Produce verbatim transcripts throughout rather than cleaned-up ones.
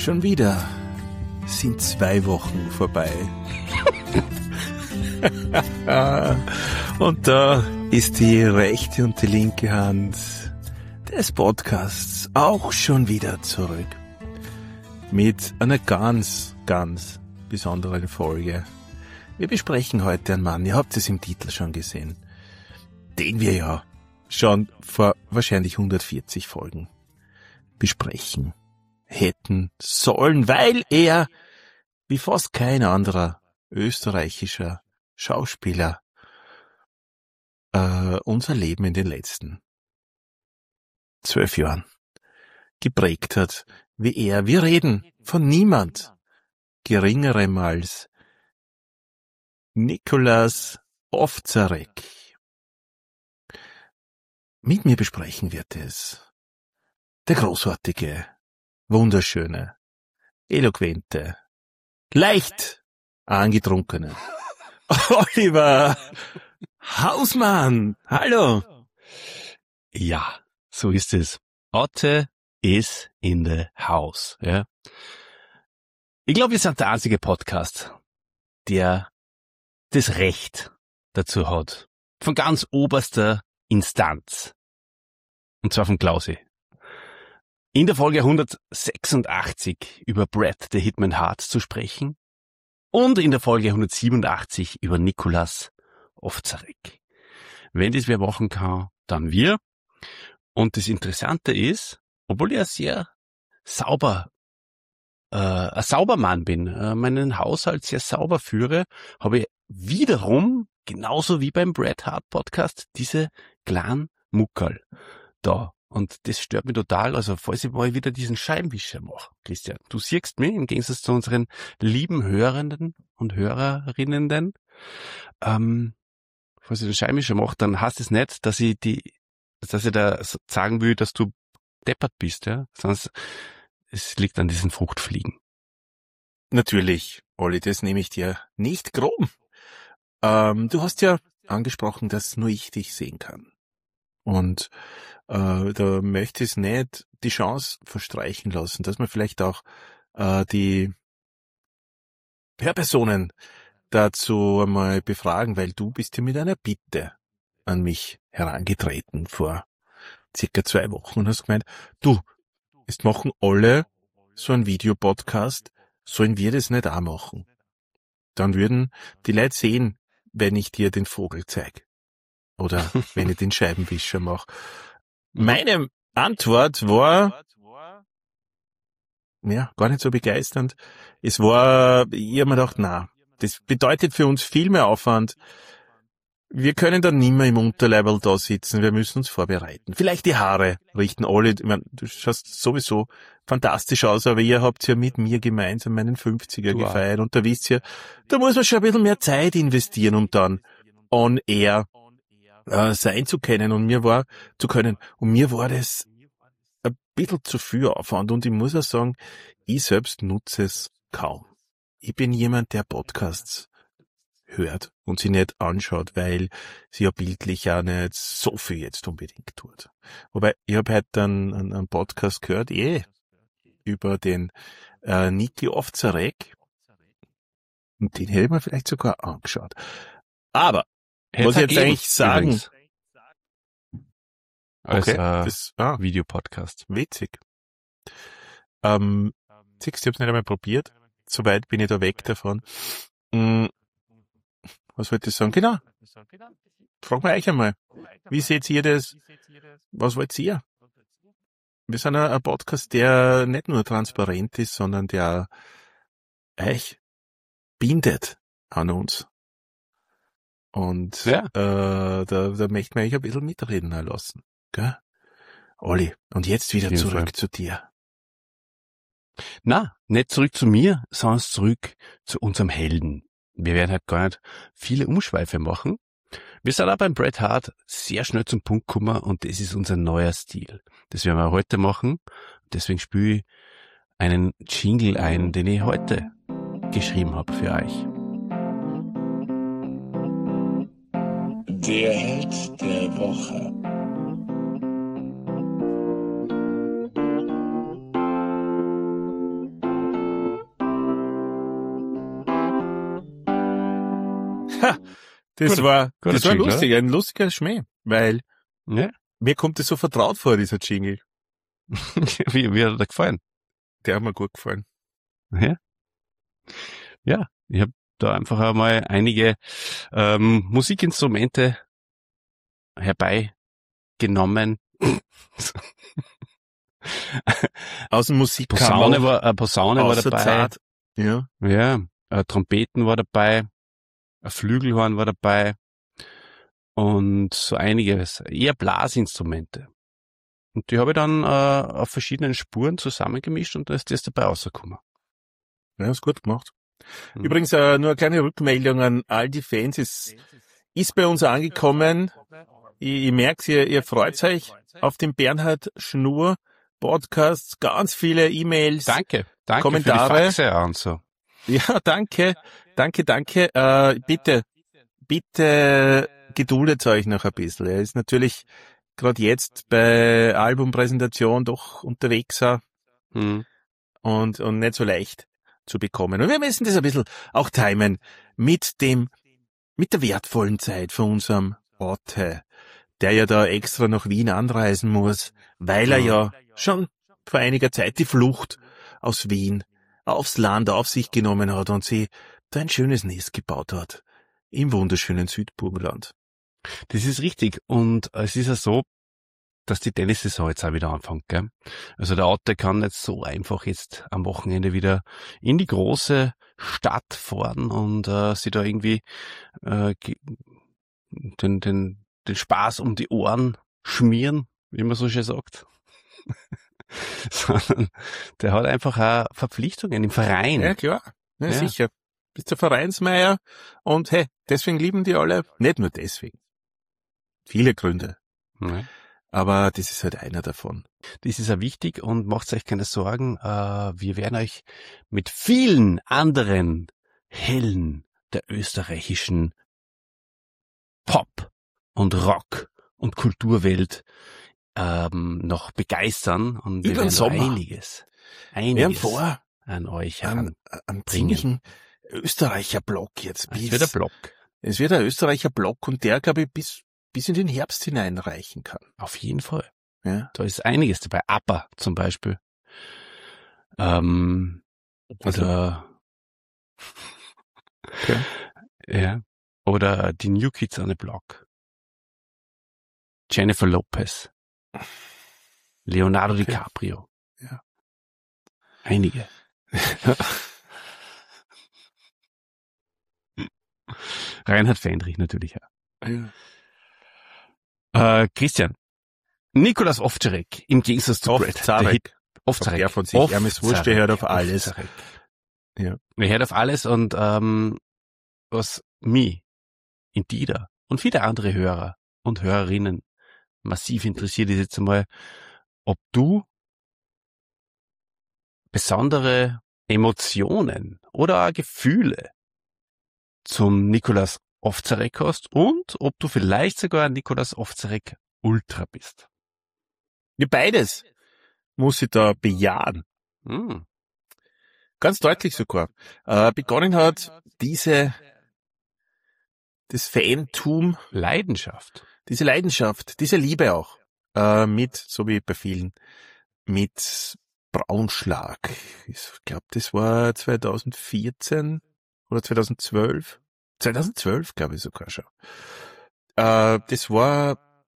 Schon wieder sind zwei Wochen vorbei. Und da ist die rechte und die linke Hand des Podcasts auch schon wieder zurück. Mit einer ganz, ganz besonderen Folge. Wir besprechen heute einen Mann, ihr habt es im Titel schon gesehen, den wir ja schon vor wahrscheinlich hundertvierzig Folgen besprechen hätten sollen, weil er, wie fast kein anderer österreichischer Schauspieler, äh, unser Leben in den letzten zwölf Jahren geprägt hat, wie er. Wir reden von niemand Geringerem als Nicolas Ovtcharek. Mit mir besprechen wird es der großartige, wunderschöne, eloquente, leicht angetrunkene Oliver Hausmann. Hallo. Ja, so ist es. Otte is in the house. Ja. Ich glaube, wir sind der einzige Podcast, der das Recht dazu hat. Von ganz oberster Instanz. Und zwar von Klausi. In der Folge hundertsechsundachtzig über Brad the Hitman Hart zu sprechen und in der Folge hundertsiebenundachtzig über Nicolas Ovtcharek. Wenn das wer machen kann, dann wir. Und das Interessante ist, obwohl ich ein sehr sauber, äh, ein Saubermann bin, äh, meinen Haushalt sehr sauber führe, habe ich wiederum, genauso wie beim Bret Hart Podcast, diese kleinen Muckerl da. Und das stört mich total, also falls ich mal wieder diesen Scheibenwischer mache, Christian. Du siehst mich im Gegensatz zu unseren lieben Hörenden und Hörerinnen, ähm, falls ich den Scheibenwischer mache, dann heißt es nicht, dass ich die, dass ich da sagen will, dass du deppert bist, ja, sonst es liegt an diesen Fruchtfliegen. Natürlich, Olli, das nehme ich dir nicht grob. Ähm, du hast ja angesprochen, dass nur ich dich sehen kann. Und äh, da möchte ich es nicht die Chance verstreichen lassen, dass man vielleicht auch äh, die Hörpersonen dazu einmal befragen, weil du bist ja mit einer Bitte an mich herangetreten vor circa zwei Wochen und hast gemeint, du, jetzt machen alle so einen Videopodcast, sollen wir das nicht auch machen? Dann würden die Leute sehen, wenn ich dir den Vogel zeige. Oder wenn ich den Scheibenwischer mache. Meine Antwort war, ja, gar nicht so begeisternd. Es war, ich habe mir gedacht, na, das bedeutet für uns viel mehr Aufwand. Wir können dann nicht mehr im Unterleiberl da sitzen, wir müssen uns vorbereiten. Vielleicht die Haare richten alle, ich meine, du schaust sowieso fantastisch aus, aber ihr habt ja mit mir gemeinsam meinen fünfziger Du auch. gefeiert und da wisst ihr, da muss man schon ein bisschen mehr Zeit investieren, um dann on air äh, sein zu können und mir war, zu können. Und mir war das ein bisschen zu viel Aufwand und ich muss auch sagen, ich selbst nutze es kaum. Ich bin jemand, der Podcasts hört und sie nicht anschaut, weil sie ja bildlich auch nicht so viel jetzt unbedingt tut. Wobei, ich habe heute einen, einen, einen Podcast gehört, eh, über den äh, Niki Ovtcharek und den hätte ich mir vielleicht sogar angeschaut. Aber, was ich jetzt eigentlich sagen... Übrigens. Als Okay, äh, das, ah, Videopodcast. witzig. Ähm, siehst du, ich hab's nicht einmal probiert. Soweit bin ich da weg davon. Hm, was wollte ich sagen? Genau. Frag mal euch einmal. Wie seht ihr das? Was wollt ihr? Wir sind ein, ein Podcast, der nicht nur transparent ist, sondern der euch bindet an uns. Und Ja. äh, da, da möchten wir euch ein bisschen mitreden lassen. Gell? Olli, und jetzt wieder Auf jeden zurück Fall. zu dir. Na, nicht zurück zu mir, sondern zurück zu unserem Helden. Wir werden halt gar nicht viele Umschweife machen. Wir sind auch beim Bret Hart sehr schnell zum Punkt gekommen und das ist unser neuer Stil. Das werden wir heute machen. Deswegen spiele ich einen Jingle ein, den ich heute geschrieben habe für euch. Der Held der Woche. Das Gut, war, guter das war Jingle, lustig, ein lustiger Schmäh, weil Ja. mir kommt das so vertraut vor, dieser Jingle. wie, wie hat er dir gefallen? Der hat mir gut gefallen. Ja, ja ich habe da einfach einmal einige ähm, Musikinstrumente herbeigenommen. Aus dem Musikkammer. Posaune war, äh, Posaune war außer dabei. Zart. Ja. Ja, äh, Trompeten war dabei. Ein Flügelhorn war dabei. Und so einiges. Eher Blasinstrumente. Und die habe ich dann äh, auf verschiedenen Spuren zusammengemischt und da ist das dabei rausgekommen. Ja, ist gut gemacht. Hm. Übrigens, äh, nur eine kleine Rückmeldung an all die Fans. Es ist bei uns angekommen. Ich, ich merke, ihr, ihr freut euch auf den Bernhard Schnur Podcast. Ganz viele E-Mails. Danke, danke Kommentare. für die Faxe und so. Ja, danke, danke, danke. Äh, bitte, bitte geduldet euch noch ein bisschen. Er ist natürlich gerade jetzt bei Albumpräsentation doch unterwegs auch Hm. und, und nicht so leicht zu bekommen. Und wir müssen das ein bisschen auch timen mit dem, mit der wertvollen Zeit von unserem Otte, der ja da extra nach Wien anreisen muss, weil er ja schon vor einiger Zeit die Flucht aus Wien aufs Land auf sich genommen hat und sie da ein schönes Nest gebaut hat im wunderschönen Südburgenland. Das ist richtig. Und es ist ja so, dass die Tennissaison jetzt auch wieder anfängt, gell? Also der Otte kann nicht so einfach jetzt am Wochenende wieder in die große Stadt fahren und äh, sie da irgendwie äh, ge- den, den, den Spaß um die Ohren schmieren, wie man so schön sagt. Sondern der hat einfach auch Verpflichtungen im Verein. Ja, klar. Ja, Ja. sicher. Bist der Vereinsmeier und hey, deswegen lieben die alle. Nicht nur deswegen. Viele Gründe. Ja. Aber das ist halt einer davon. Das ist ja wichtig und macht euch keine Sorgen. Äh, wir werden euch mit vielen anderen Helden der österreichischen Pop- und Rock- und Kulturwelt ähm, noch begeistern. Und wir Über den werden Sommer. einiges, Wir haben einiges vor, an euch einen, heran. einen ziemlichen Österreicher-Block jetzt. Es Bis, wird ein Block. es wird ein Österreicher-Block und der, glaube ich, bis, bis in den Herbst hineinreichen kann. Auf jeden Fall. Ja. Da ist einiges dabei. ABBA zum Beispiel. Ähm, oder Okay. ja. Oder die New Kids on the Block. Jennifer Lopez. Leonardo Okay. DiCaprio. Ja. Einige. Reinhard Fendrich natürlich auch. Ja. Äh, Christian. Nikolaus Ovtcharek, im Gegensatz zu Brad. Der Hit- Ovtcharek. Ovtcharek. Der von sich. Er ist wurscht, der hört auf alles. Ovtcharek. Ja. Er hört auf alles und ähm, was mich, Intida und viele andere Hörer und Hörerinnen massiv interessiert, ist jetzt einmal, ob du besondere Emotionen oder auch Gefühle zum Nikolaus Ovtcharek hast und ob du vielleicht sogar ein Nikolaus Ovtcharek Ultra bist. Ja, beides muss ich da bejahen. Hm. Ganz deutlich sogar. Äh, begonnen hat diese, das Fantum, Leidenschaft. diese Leidenschaft, diese Liebe auch, äh, mit, so wie bei vielen, mit Braunschlag. Ich glaube, das war zweitausendvierzehn oder zweitausendzwölf. zweitausendzwölf, glaube ich sogar schon. Äh, das war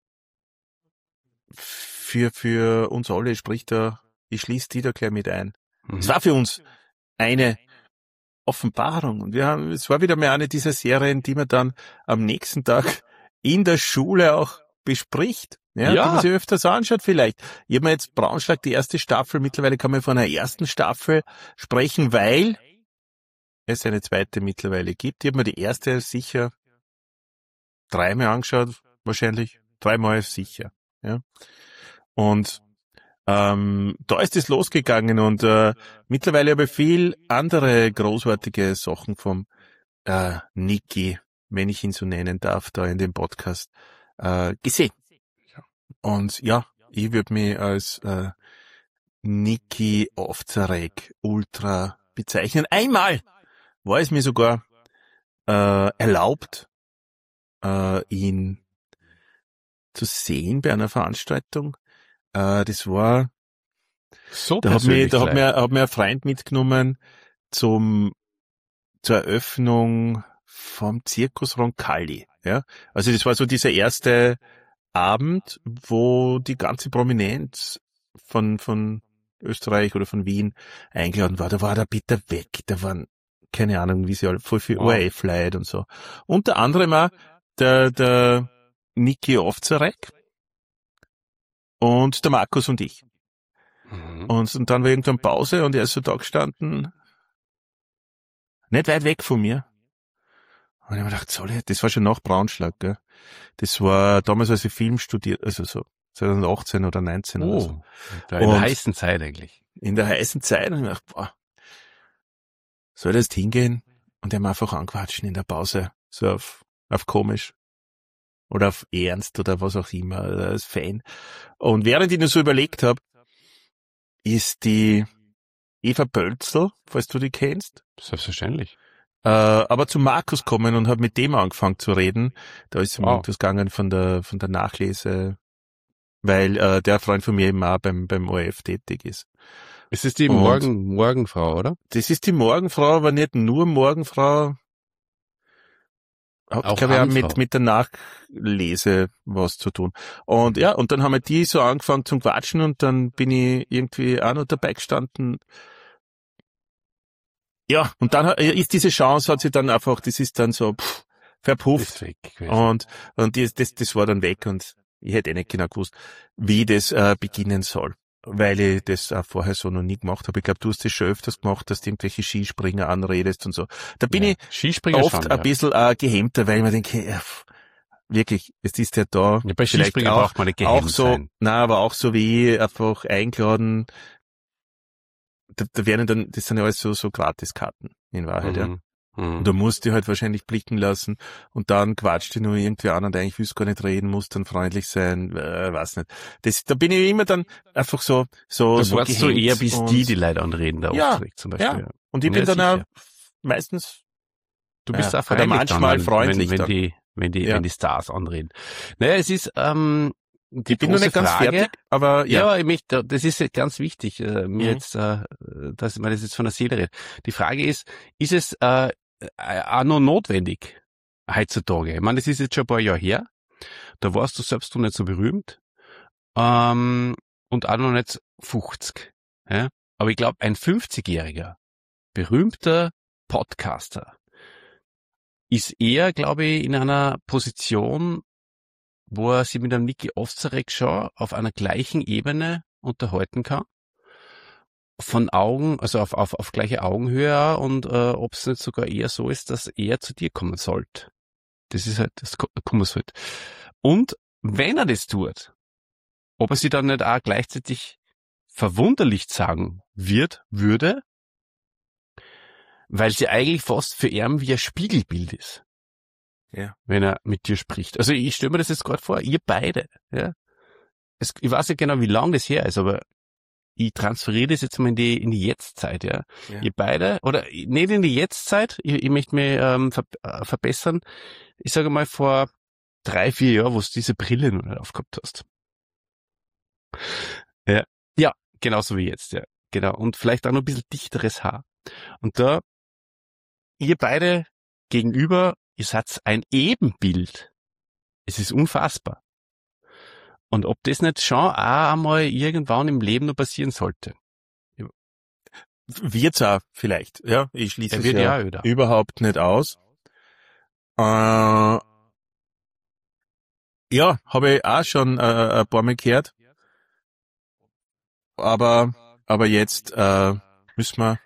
für, für uns alle, spricht da, ich schließe die da gleich mit ein. Mhm. Es war für uns eine Offenbarung. Und wir haben, es war wieder mal eine dieser Serien, die man dann am nächsten Tag in der Schule auch bespricht. Ja, Ja. die man sich öfters anschaut vielleicht. Ich habe mir jetzt Braunschlag, die erste Staffel, mittlerweile kann man von einer ersten Staffel sprechen, weil es eine zweite mittlerweile gibt. Ich habe mir die erste sicher dreimal angeschaut, wahrscheinlich. Dreimal sicher. Ja. Und ähm, da ist es losgegangen und äh, mittlerweile habe ich viel andere großartige Sachen vom äh, Niki, wenn ich ihn so nennen darf, da in dem Podcast äh, gesehen. Und ja, ich würde mich als äh, Niki Ovtcharek Ultra bezeichnen. Einmal war es mir sogar äh, erlaubt, äh, ihn zu sehen bei einer Veranstaltung. Äh, das war, So da hat mir, persönlich da hat gleich. mir, hat mir ein Freund mitgenommen zum, zur Eröffnung vom Zirkus Roncalli, ja. Also das war so dieser erste Abend, wo die ganze Prominenz von, von Österreich oder von Wien eingeladen war. Da war der Peter Weck, da waren, keine Ahnung, wie sie alle, voll viel Wow. O R F-Leute und so. Unter anderem auch der, der Niki Ovzarek und der Markus und ich. Mhm. Und, und dann war irgendwann Pause und er ist so da gestanden, nicht weit weg von mir. Und ich hab mir gedacht, soll ich, das war schon nach Braunschlag, gell? Das war damals, als ich Film studiert, also so zwanzig achtzehn oder neunzehn oder so. Oh, da in der Und- heißen Zeit eigentlich. In der heißen Zeit. Und ich hab mir gedacht, boah, soll ich jetzt hingehen und ihm einfach anquatschen in der Pause? So auf, auf komisch. Oder auf ernst oder was auch immer, als Fan. Und während ich nur so überlegt habe, ist die Eva Bölzl, falls du die kennst, Selbstverständlich. äh, aber zu Markus kommen und habe mit dem angefangen zu reden. Da ist ihm Wow. irgendwas gegangen von der von der Nachlese, weil äh, der Freund von mir eben auch beim beim O R F tätig ist. Es ist die Und- Morgen, Morgenfrau, oder? Das ist die Morgenfrau, aber nicht nur Morgenfrau. Hat, Auch glaube ich, auch Abendfrau. mit, mit der Nachlese was zu tun. Und ja, und dann haben wir die so angefangen zum Quatschen und dann bin ich irgendwie auch noch dabei gestanden. Ja, und dann hat- ist diese Chance, hat sie dann einfach, das ist dann so pff, verpufft. Ist weg gewesen. Und, und das, das, das war dann weg und ich hätte eh nicht genau gewusst, wie das äh, beginnen soll. Weil ich das auch vorher so noch nie gemacht habe. Ich glaube, du hast das schon öfters gemacht, dass du irgendwelche Skispringer anredest und so. Da bin ja. ich Skispringer oft schon, ein ja. bisschen äh, gehemmter, weil ich mir denke, ja, pff, wirklich, es ist ja da. Ja, bei vielleicht Skispringer auch, braucht man nicht auch gehemmt so, sein. na, aber auch so wie ich einfach eingeladen. Da, da werden dann, das sind ja alles so, so Gratiskarten in Wahrheit, ja. Mhm. Mhm. Und du musst dich halt wahrscheinlich blicken lassen und dann quatscht dich nur irgendwie an und eigentlich willst du gar nicht reden, musst dann freundlich sein, äh, weiß nicht. Das, da bin ich immer dann einfach so, so, Da so warst du gehemmt eher bis und, die, die Leute anreden, da Ja, aufgeregt zum Beispiel. ja. Ja. Und ich Ja, bin dann sicher. auch meistens, Du bist Ja, auch oder freundlich manchmal dann, freundlich wenn, wenn dann. die, wenn die, Ja. wenn die Stars anreden. Naja, es ist, ähm, die ich bin noch große nicht ganz Frage, fertig, aber ja. Ja, ich möchte, das ist ja ganz wichtig, äh, mir Mhm. jetzt, äh, dass man das jetzt von der Seele redet. Die Frage ist, ist es äh, äh, auch noch notwendig heutzutage? Ich meine, das ist jetzt schon ein paar Jahre her. Da warst du selbst noch nicht so berühmt ähm, und auch noch nicht fünfzig. Ja? Aber ich glaube, ein fünfzigjähriger berühmter Podcaster ist eher, glaube ich, in einer Position, wo er sich mit einem Niki Ovzarek schon auf einer gleichen Ebene unterhalten kann. Von Augen, also auf, auf, auf gleiche Augenhöhe auch, und äh, ob es nicht sogar eher so ist, dass er zu dir kommen sollte. Das ist halt, das kommen halt. Und wenn er das tut, ob er sich dann nicht auch gleichzeitig verwunderlich sagen wird, würde, weil sie eigentlich fast für ihn wie ein Spiegelbild ist. Ja. Wenn er mit dir spricht. Also ich stelle mir das jetzt gerade vor, ihr beide, ja. Es, ich weiß nicht genau, wie lang das her ist, aber ich transferiere das jetzt mal in die, in die Jetztzeit, ja. Ja. Ihr beide, oder nicht in die Jetztzeit, ich, ich möchte mich ähm, ver, äh, verbessern. Ich sage mal vor drei, vier Jahren, wo du diese Brille noch nicht aufgehabt hast. Ja, ja, genauso wie jetzt, ja. Genau. Und vielleicht auch noch ein bisschen dichteres Haar. Und da, ihr beide gegenüber, ihr seid ein Ebenbild. Es ist unfassbar. Und ob das nicht schon auch einmal irgendwann im Leben noch passieren sollte. Wird's auch vielleicht, ja. Ich schließe Er es wird ja, ja wieder. überhaupt nicht aus. Äh, ja, habe ich auch schon äh, ein paar Mal gehört. Aber, aber jetzt äh, müssen wir,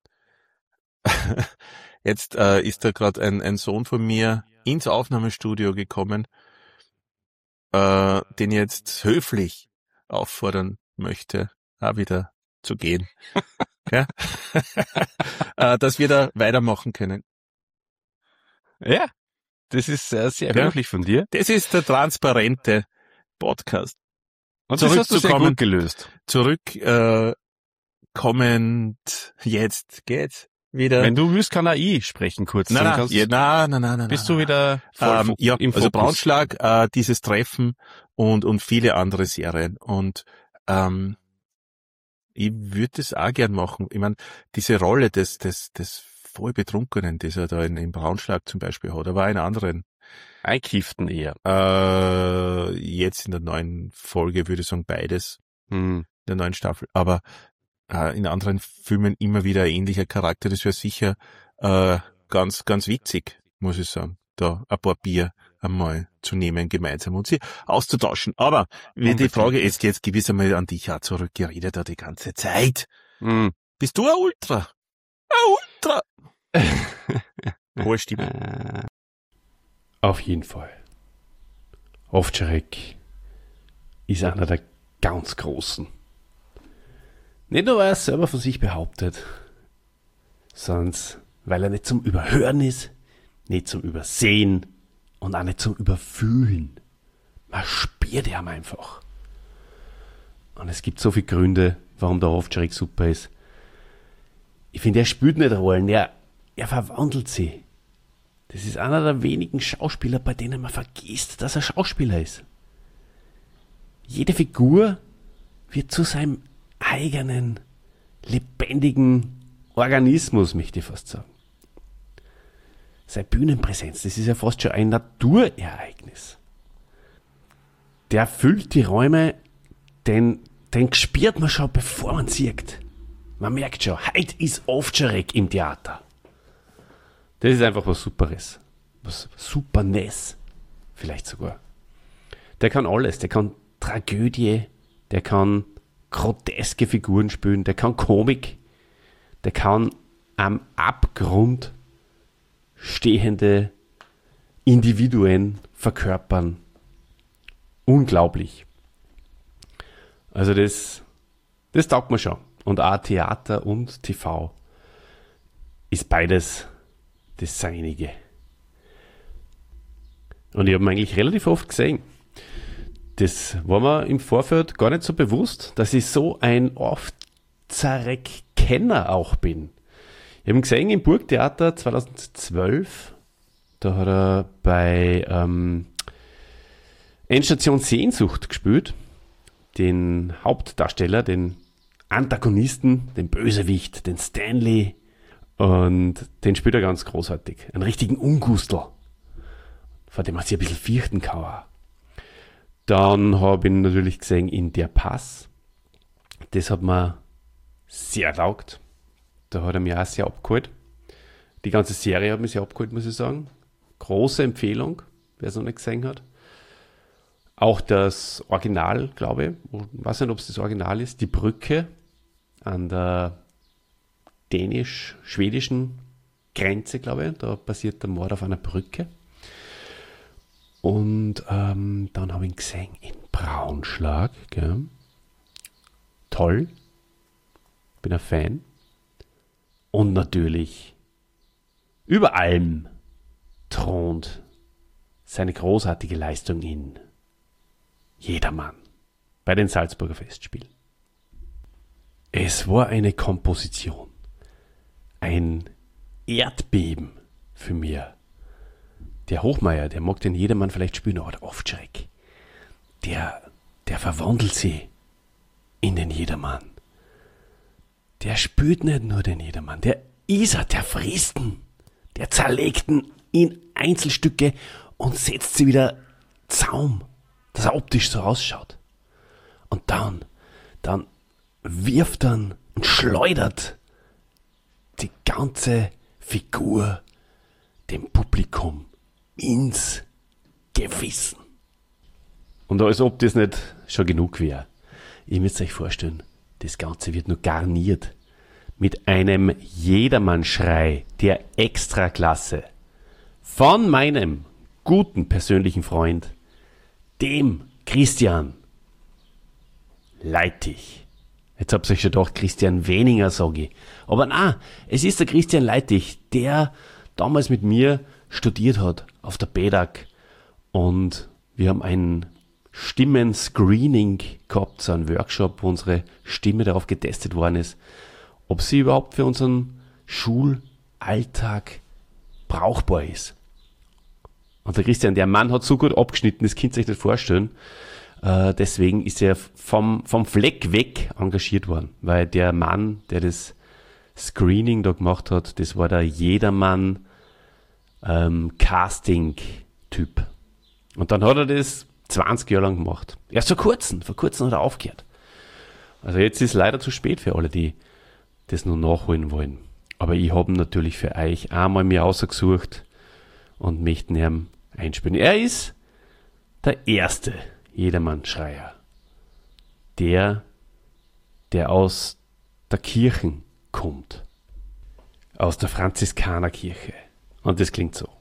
jetzt äh, ist da gerade ein, ein Sohn von mir ins Aufnahmestudio gekommen, äh, den ich jetzt höflich auffordern möchte, auch wieder zu gehen. Ja? äh, dass wir da weitermachen können. Ja, das ist äh, sehr Ja. höflich von dir. Das ist der transparente Podcast. Und das hast du sehr Zurückzukommen. gut gelöst. Zurück äh, kommend, jetzt geht's. wieder. Wenn du willst, kann auch ich sprechen kurz. Nein, Dann nein, kannst, ja, nein, nein, nein, nein. bist nein, du wieder voll ähm, fo- ja, im also Fokus. Braunschlag, äh, dieses Treffen und und viele andere Serien. Und ähm, ich würde das auch gern machen. Ich meine, diese Rolle des des des Vollbetrunkenen, das er da in, in Braunschlag zum Beispiel hat, aber auch in anderen. Einkiften eher. Äh, jetzt in der neuen Folge würde ich sagen beides, Hm. in der neuen Staffel. Aber äh, in anderen Filmen immer wieder ein ähnlicher Charakter. Das wäre sicher äh, ganz, ganz witzig, muss ich sagen, da ein paar Bier einmal zu nehmen gemeinsam und sie auszutauschen. Aber wie die Unbedingt. Frage ist, jetzt gewiss einmal an dich auch zurückgeredet, da die ganze Zeit. Hm. Bist du ein Ultra? Ein Ultra! Hohe Stimme. Äh, Auf jeden Fall. Ovtcharek ist einer der ganz Großen. Nicht nur, weil er es selber von sich behauptet, sondern weil er nicht zum Überhören ist, nicht zum Übersehen und auch nicht zum Überfühlen. Man spürt ihn einfach. Und es gibt so viele Gründe, warum der Ovtcharek super ist. Ich finde, er spielt nicht Rollen, er, er verwandelt sie. Das ist einer der wenigen Schauspieler, bei denen man vergisst, dass er Schauspieler ist. Jede Figur wird zu seinem eigenen, lebendigen Organismus, möchte ich fast sagen. Seine Bühnenpräsenz, das ist ja fast schon ein Naturereignis. Der füllt die Räume, den, den spürt man schon, bevor man sieht. Man merkt schon, heute ist Ovtcharek im Theater. Das ist einfach was Superes. Was Supernes. Vielleicht sogar. Der kann alles. Der kann Tragödie. Der kann groteske Figuren spielen. Der kann Komik. Der kann am Abgrund stehende Individuen verkörpern. Unglaublich. Also das, das taugt mir schon. Und auch Theater und T V ist beides das Seinige. Und ich habe ihn eigentlich relativ oft gesehen. Das war mir im Vorfeld gar nicht so bewusst, dass ich so ein Ovtcharek-Kenner auch bin. Ich habe ihn gesehen im Burgtheater zweitausendzwölf. Da hat er bei ähm, Endstation Sehnsucht gespielt. Den Hauptdarsteller, den Antagonisten, den Bösewicht, den Stanley. Und den spielt er ganz großartig. Einen richtigen Ungustel, vor dem man sich ein bisschen fürchten kann. Auch. Dann habe ich ihn natürlich gesehen in Der Pass. Das hat mir sehr taugt. Da hat er mich auch sehr abgeholt. Die ganze Serie hat mich sehr abgeholt, muss ich sagen. Große Empfehlung, wer es noch nicht gesehen hat. Auch das Original, glaube ich. Ich weiß nicht, ob es das Original ist. Die Brücke an der dänisch-schwedischen Grenze, glaube ich. Da passiert der Mord auf einer Brücke. Und ähm, dann habe ich ihn gesehen in Braunschlag. Gell? Toll. Bin ein Fan. Und natürlich über allem thront seine großartige Leistung in Jedermann bei den Salzburger Festspielen. Es war eine Komposition. Ein Erdbeben für mich. Der Hochmeier, der mag den Jedermann vielleicht spielen, aber der Ovtcharek, der, der verwandelt sie in den Jedermann. Der spürt nicht nur den Jedermann, der ist er, der frisst ihn, der zerlegt ihn in Einzelstücke und setzt sie wieder Zaum, dass er optisch so ausschaut. Und dann, dann wirft er und schleudert die ganze Figur dem Publikum ins Gewissen. Und als ob das nicht schon genug wäre. Ihr müsst euch vorstellen, das Ganze wird nur garniert mit einem Jedermann-Schrei der Extraklasse von meinem guten persönlichen Freund, dem Christian Leitig. Jetzt habt ihr euch schon gedacht, Christian Weninger, sage ich. Aber na, es ist der Christian Leitig, der damals mit mir studiert hat auf der B E D A G. Und wir haben ein Stimmen-Screening gehabt, so einen Workshop, wo unsere Stimme darauf getestet worden ist, ob sie überhaupt für unseren Schulalltag brauchbar ist. Und der Christian, der Mann hat so gut abgeschnitten, das könnt ihr euch nicht vorstellen. Äh, deswegen ist er vom, vom Fleck weg engagiert worden, weil der Mann, der das Screening da gemacht hat, das war der Jedermann ähm, Casting-Typ. Und dann hat er das zwanzig Jahre lang gemacht. Erst vor kurzem, vor kurzem hat er aufgehört. Also jetzt ist leider zu spät für alle, die das nur nachholen wollen. Aber ich habe natürlich für euch einmal mir ausgesucht und möchte ihn einspielen. Er ist der erste Jedermann-Schreier. Der, der aus der Kirche kommt. Aus der Franziskanerkirche. Und das klingt so.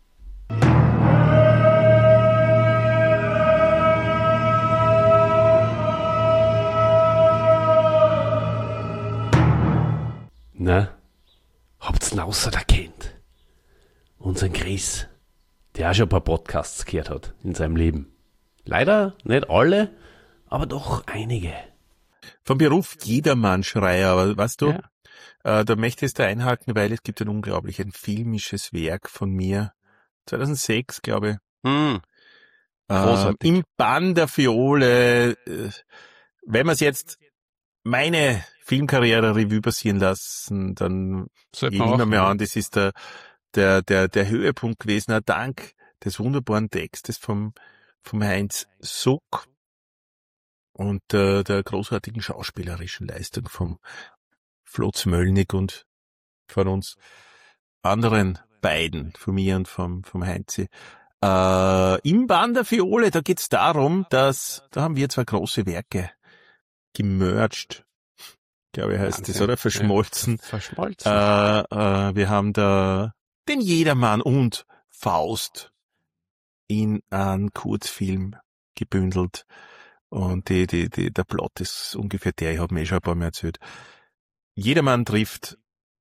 Na, habt's ihn außer erkennt? Unseren Chris, der auch schon ein paar Podcasts gehört hat in seinem Leben. Leider nicht alle, aber doch einige. Vom Beruf Jedermann-Schreier, aber weißt du, Ja. äh, da möchte ich da einhaken, weil es gibt ein unglaublich, ein filmisches Werk von mir, zweitausendsechs, glaube ich, Hm. äh, Großartig. im Bann der Fiole, äh, wenn wir es jetzt meine Filmkarriere Revue passieren lassen, dann Sollte ich man nehme auch, mir ja. an, das ist der, der, der, der Höhepunkt gewesen, auch dank des wunderbaren Textes vom, vom Heinz Suck und äh, der großartigen schauspielerischen Leistung vom Flo Zmöllnig und von uns anderen beiden, von mir und vom, vom Heinzi. Äh, Im Bann der Fiole, da geht's darum, dass, da haben wir zwei große Werke gemerged, glaube ich heißt das, Wahnsinn. oder? Verschmolzen. Ja, verschmolzen. Äh, äh, wir haben da den Jedermann und Faust in einen Kurzfilm gebündelt. Und die, die, die, der Plot ist ungefähr der, ich habe mir eh schon ein paar Mal erzählt. Jedermann trifft,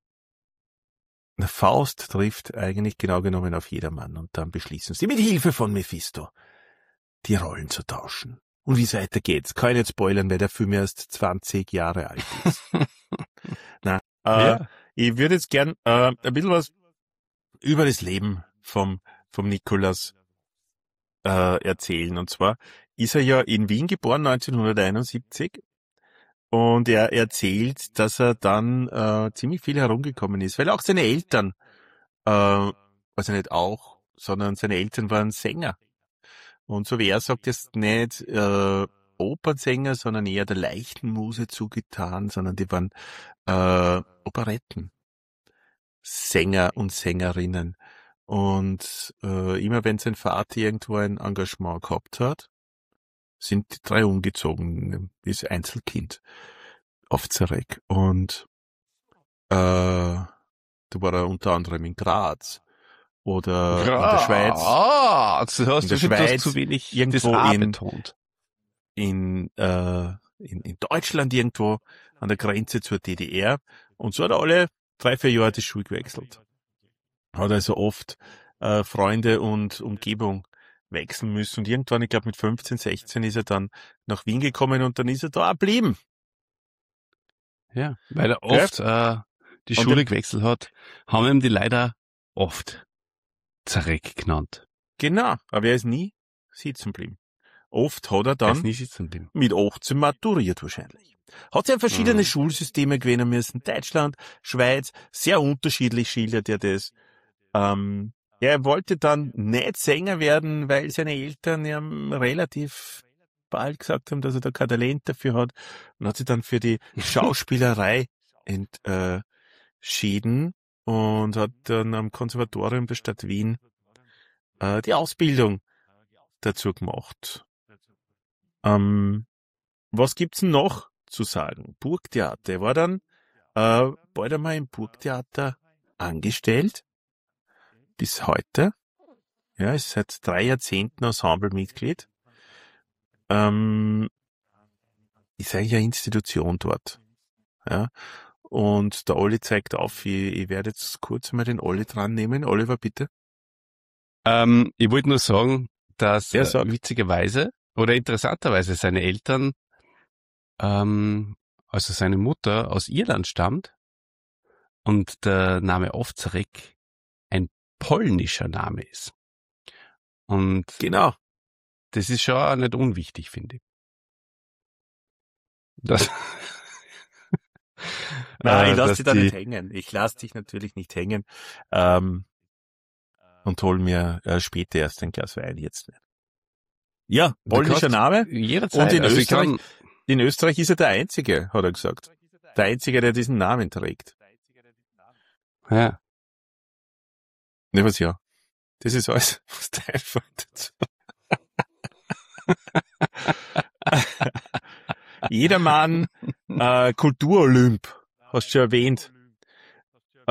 der Faust trifft eigentlich genau genommen auf Jedermann und dann beschließen sie mit Hilfe von Mephisto die Rollen zu tauschen. Und wie es weitergeht, kann ich nicht spoilern, weil der Film erst zwanzig Jahre alt ist. Na, äh, Ja. ich würde jetzt gern äh, ein bisschen was über das Leben vom, vom Nikolaus äh, erzählen. Und zwar ist er ja in Wien geboren, neunzehnhunderteinundsiebzig. Und er erzählt, dass er dann äh, ziemlich viel herumgekommen ist, weil auch seine Eltern, äh, also nicht auch, sondern seine Eltern waren Sänger. Und so wie er sagt, ist nicht äh, Opernsänger, sondern eher der leichten Muse zugetan, sondern die waren äh, Operetten. Sänger und Sängerinnen. Und äh, immer wenn sein Vater irgendwo ein Engagement gehabt hat, sind die drei umgezogen, wie Einzelkind auf Zerek. Und äh, da war er unter anderem in Graz oder in der Schweiz, Ah, also hast in du der schon das Schweiz, zu wenig irgendwo das A in- betont. in, äh, in, in Deutschland irgendwo an der Grenze zur D D R. Und so hat er alle drei, vier Jahre die Schule gewechselt. Hat also oft äh, Freunde und Umgebung wechseln müssen. Und irgendwann, ich glaube mit fünfzehn, sechzehn ist er dann nach Wien gekommen und dann ist er da geblieben. Ja, weil er oft äh, die Und Schule der- gewechselt hat, haben ihm die leider oft Zarek genannt. Genau, aber er ist nie sitzen geblieben. Oft hat er Er dann ist nie sitzen geblieben. mit achtzehn maturiert wahrscheinlich. Hat sich an verschiedene Mhm. Schulsysteme gewöhnen müssen. Deutschland, Schweiz, sehr unterschiedlich schildert er das. Ähm, er wollte dann nicht Sänger werden, weil seine Eltern ihm relativ bald gesagt haben, dass er da kein Talent dafür hat und hat sich dann für die Schauspielerei entschieden und hat dann am Konservatorium der Stadt Wien äh, die Ausbildung dazu gemacht. Ähm, was gibt's denn noch zu sagen? Burgtheater. Er war dann äh, bald einmal im Burgtheater angestellt. Bis heute. Ja, ist seit drei Jahrzehnten Ensemblemitglied. Ähm, ist eigentlich eine Institution dort. Ja. Und der Olli zeigt auf, ich, ich werde jetzt kurz mal den Olli dran nehmen. Oliver, bitte. Ähm, ich wollte nur sagen, dass Ja, äh, sag. witzigerweise oder interessanterweise seine Eltern, ähm, also seine Mutter aus Irland stammt und der Name Owczarek ein polnischer Name ist. Und Genau. das ist schon auch nicht unwichtig, finde ich. Das Nein, ich äh, lass dass dich da die- nicht hängen. Ich lass dich natürlich nicht hängen. Ähm, und hol mir äh, später erst ein Glas Wein, jetzt nicht. Ja, Du polnischer kannst Name. Jederzeit. Und in also ich Österreich- kann, In Österreich ist er der Einzige, hat er gesagt. Der Einzige, der diesen Namen trägt. ja, Ne, was ja. Das ist alles, was dir einfällt dazu. Jedermann, äh, Kulturolymp, hast du schon erwähnt. Äh,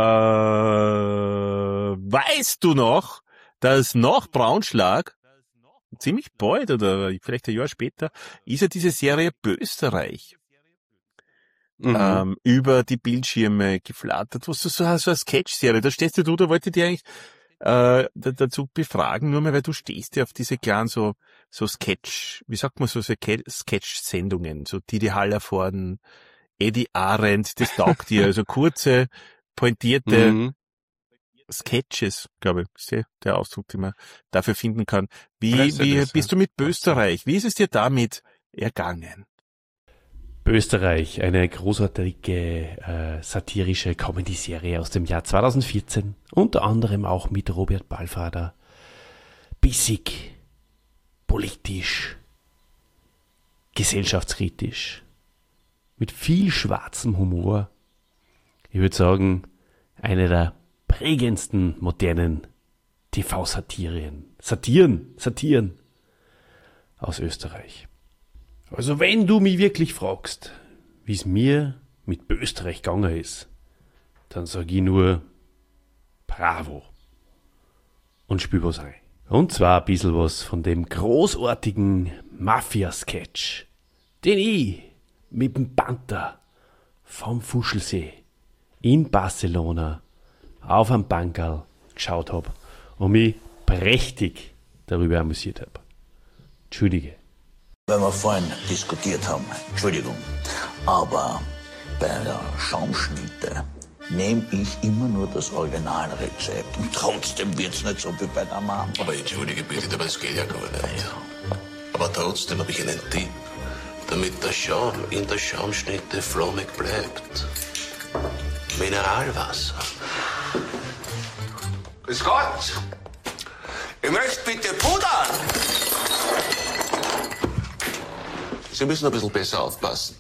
weißt du noch, dass nach Braunschlag, ziemlich bald oder vielleicht ein Jahr später, ist ja diese Serie Bösterreich mhm. ähm, über die Bildschirme geflattert, was du so hast, so eine Sketch-Serie. Da stehst du, da wollte ich dir eigentlich äh, da- dazu befragen, nur mal, weil du stehst ja auf diese kleinen so so Sketch, wie sagt man so, so Ke- Sketch-Sendungen, so Didi Hallervorden, Eddie Arendt, das taugt dir, also kurze, pointierte Mhm. Sketches, glaube ich, ist der, der Ausdruck, den man dafür finden kann. Wie, Presse wie das, ja. bist du mit Österreich? Wie ist es dir damit ergangen? Österreich, eine großartige äh, satirische Comedy-Serie aus dem Jahr zweitausendvierzehn, unter anderem auch mit Robert Ballvater. Bissig, politisch, gesellschaftskritisch, mit viel schwarzem Humor. Ich würde sagen, eine der prägendsten modernen T V-Satirien, Satiren, Satiren aus Österreich. Also wenn du mich wirklich fragst, wie es mir mit Österreich gegangen ist, dann sag ich nur Bravo und spiel was rein. Und zwar ein bisschen was von dem großartigen Mafia-Sketch, den ich mit dem Panther vom Fuschelsee in Barcelona auf einem Bankerl geschaut habe und mich prächtig darüber amüsiert habe. Entschuldige. Weil wir vorhin diskutiert haben, Entschuldigung, aber bei der Schaumschnitte nehme ich immer nur das Originalrezept und trotzdem wird's nicht so wie bei der Mama. Aber entschuldige bitte, aber das geht ja gar nicht. Aber trotzdem habe ich einen Tipp, damit der Schaum in der Schaumschnitte flammig bleibt. Mineralwasser. Grüß Gott! Ich möchte bitte pudern! Sie müssen ein bisschen besser aufpassen.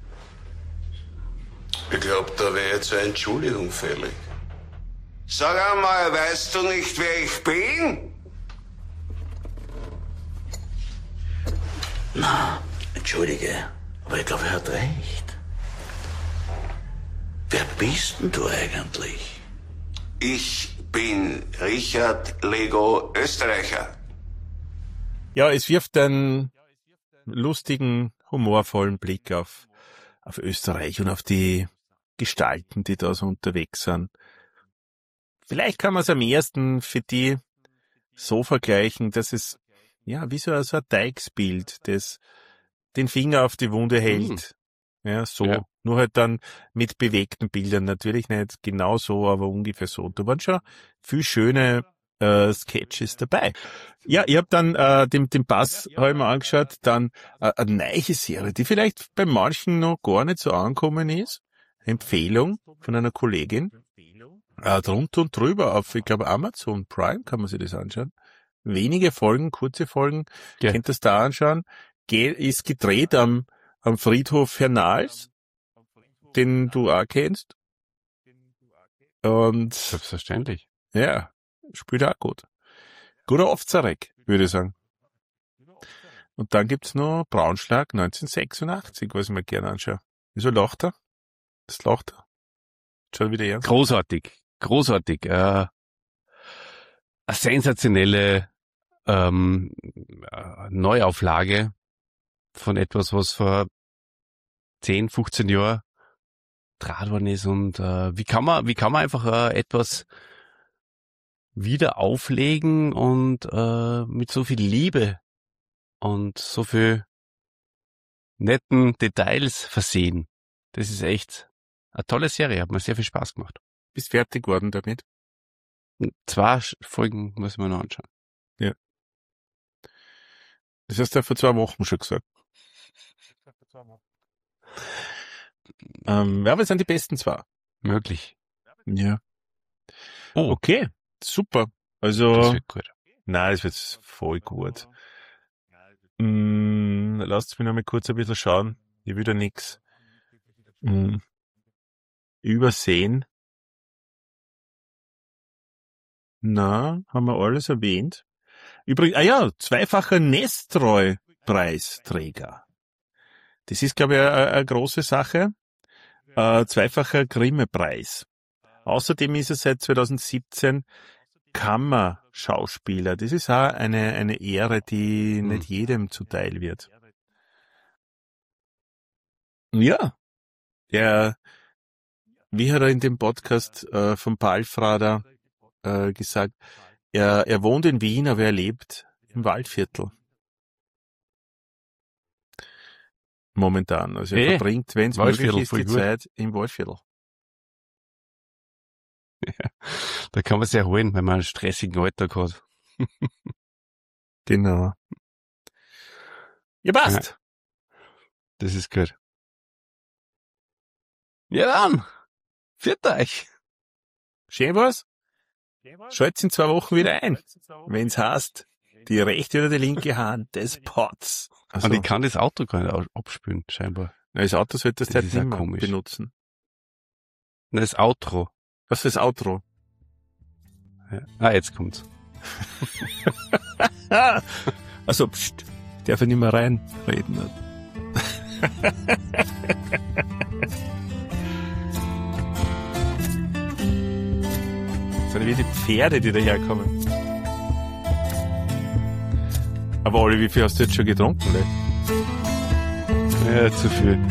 Ich glaube, da wäre jetzt eine Entschuldigung fällig. Sag einmal, weißt du nicht, wer ich bin? Na, entschuldige, aber ich glaube, er hat recht. Wer bist denn du eigentlich? Ich bin Richard Lego Österreicher. Ja, es wirft einen lustigen, humorvollen Blick auf, auf Österreich und auf die Gestalten, die da so unterwegs sind. Vielleicht kann man es am ersten für die so vergleichen, dass es, ja, wie so, so ein Teigsbild, das den Finger auf die Wunde hält. Ja, so. Ja. Nur halt dann mit bewegten Bildern. Natürlich nicht genau so, aber ungefähr so. Und da waren schon viel schöne äh, Sketches dabei. Ja, ich habe dann äh, den, den Pass hab ich mir angeschaut, dann äh, eine neue Serie, die vielleicht bei manchen noch gar nicht so angekommen ist. Empfehlung von einer Kollegin. Äh, drunter und drüber auf, ich glaube, Amazon Prime kann man sich das anschauen. Wenige Folgen, kurze Folgen, Ja. könnt das da anschauen. Ge ist gedreht am, am Friedhof Hernals, den du auch kennst. Und Selbstverständlich. ja, spielt auch gut. Guter Owczarek, würde ich sagen. Und dann gibt's noch Braunschlag neunzehnhundertsechsundachtzig, was ich mir gerne anschaue. Wieso lacht er? Das lacht er. Schon wieder ernst. Großartig, großartig. Äh, eine sensationelle ähm, äh, Neuauflage von etwas, was vor zehn, fünfzehn Jahren draht worden ist. Und äh, wie kann man, wie kann man einfach äh, etwas wieder auflegen und äh, mit so viel Liebe und so viel netten Details versehen. Das ist echt eine tolle Serie, hat mir sehr viel Spaß gemacht. bist fertig geworden damit? Zwei Folgen muss man noch anschauen. Das hast du ja vor zwei Wochen schon gesagt. Ähm, ja, aber es sind die besten zwei. Möglich. Ja. Oh, Okay, super. das Also, wird gut. nein, das wird voll gut. Mm, lasst mich noch mal kurz ein bisschen schauen. Ich will da nix mm, übersehen. Na, haben wir alles erwähnt. Übrigens, ah ja, zweifacher Nestroy-Preisträger. Das ist, glaube ich, eine, eine große Sache. Äh, zweifacher Grimme-Preis. Außerdem ist er seit zweitausendsiebzehn Kammerschauspieler. Das ist auch eine, eine Ehre, die Hm. nicht jedem zuteil wird. Ja, der, wie hat er in dem Podcast äh, von Palfrader äh, gesagt, er, er wohnt in Wien, aber er lebt im Waldviertel. Momentan. Also er Eh, verbringt, wenn es möglich Waldviertel, ist, voll die gut. Zeit im Waldviertel. Da kann man sich erholen, wenn man einen stressigen Alltag hat. Genau. Ja, passt. Das ist gut. Ja dann, führt euch. Schön war's. Schalt's in zwei Wochen wieder ein, wenn's heißt, die rechte oder die linke Hand des Pots. Also, Und ich kann das Auto gar nicht au- abspülen, scheinbar. das Auto solltest du Das halt ist nicht auch mehr komisch. benutzen. Das Outro. Was für das Outro? Ja. Ah, jetzt kommt's. Also, pst, darf ich nicht mehr reinreden. Das sind wie die Pferde, die daherkommen. Aber Olli, wie viel hast du jetzt schon getrunken, ne? Ja, zu viel.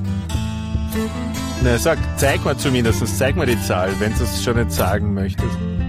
Na, sag, zeig mal zumindest, zeig mal die Zahl, wenn du es schon nicht sagen möchtest.